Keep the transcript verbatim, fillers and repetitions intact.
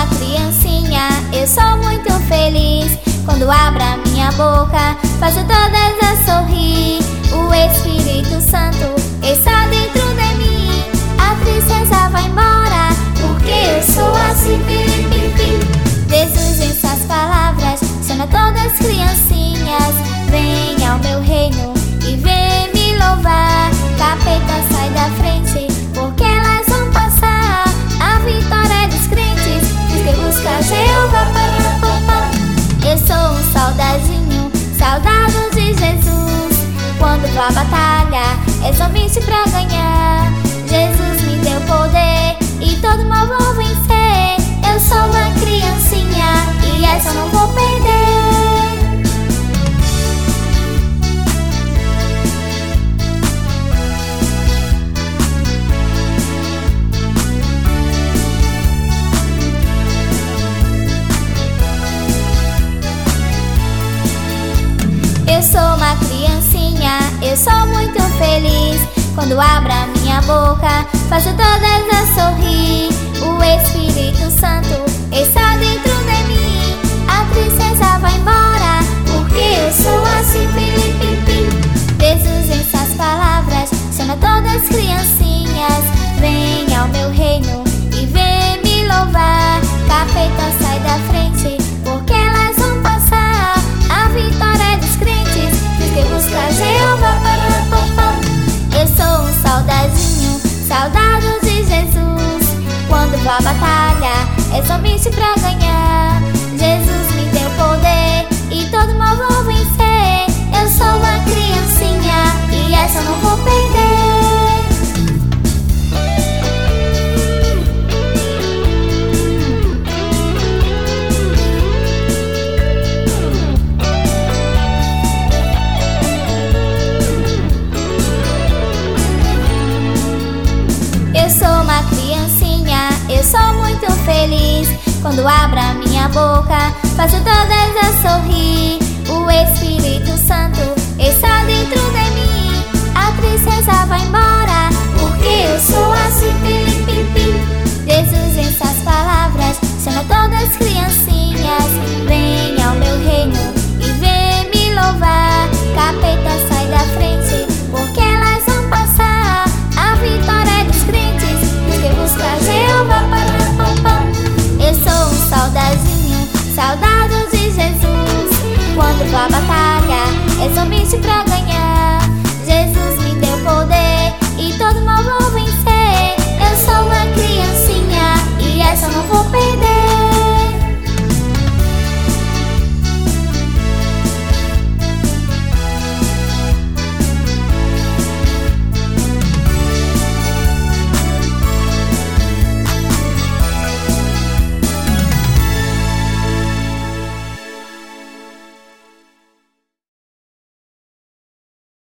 uma criancinha, eu sou muito feliz. Quando abro a minha boca, faço todas a sorrir. O Espírito Santo está dentro de mim. A tristeza vai embora, porque eu sou assim. Pim, pim, pim. Jesus em suas palavras chama todas as criancinhas. Vem ao meu reino e vem me louvar. Capeta, sai da frente, porque elas vão passar. A vitória dos crentes diz que busca Jeová. Eu sou um soldadinho, soldado de Jesus. Quando vou à batalha, é somente pra ganhar. Jesus me deu poder e todo mal vou vencer. Eu sou uma criancinha e essa eu não vou perder. Eu sou uma criancinha, eu sou muito feliz. Quando abro a minha boca, faço todas a sorrir. O Espírito Santo está dentro de mim. A tristeza vai embora, porque eu sou assim. Pim, pim, pim. Jesus em suas palavras chama todas as criancinhas. Vem ao meu reino e vem me louvar. Capeta, sai da frente, porque elas vão passar. A vitória dos crentes diz que busca Jeová. Eu sou um soldadinho, soldado de Jesus. Quando vou à batalha, é somente pra ganhar. Jesus me deu poder e todo mal vou vencer. Eu sou uma criancinha e essa eu não vou perder. Eu sou uma criancinha, eu sou muito feliz. Quando abro a minha boca, faço todas a sorrir. O Espírito Santo está dentro de mim. A tristeza vai embora, porque eu sou assim.